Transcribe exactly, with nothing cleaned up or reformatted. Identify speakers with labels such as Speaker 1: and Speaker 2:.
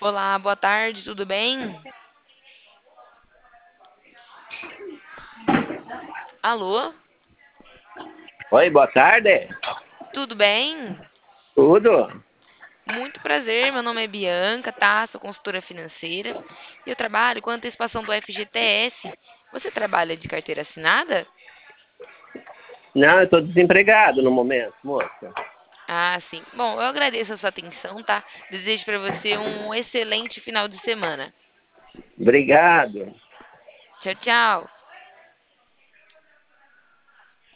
Speaker 1: Olá, boa tarde, tudo bem? Alô?
Speaker 2: Oi, boa tarde.
Speaker 1: Tudo bem?
Speaker 2: Tudo?
Speaker 1: Muito prazer, meu nome é Bianca, tá? Sou consultora financeira e eu trabalho com a antecipação do F G T S. Você trabalha de carteira assinada?
Speaker 2: Não, eu estou desempregado no momento, moça.
Speaker 1: Ah, sim. Bom, eu agradeço a sua atenção, tá? Desejo para você um excelente final de semana.
Speaker 2: Obrigado.
Speaker 1: Tchau, tchau.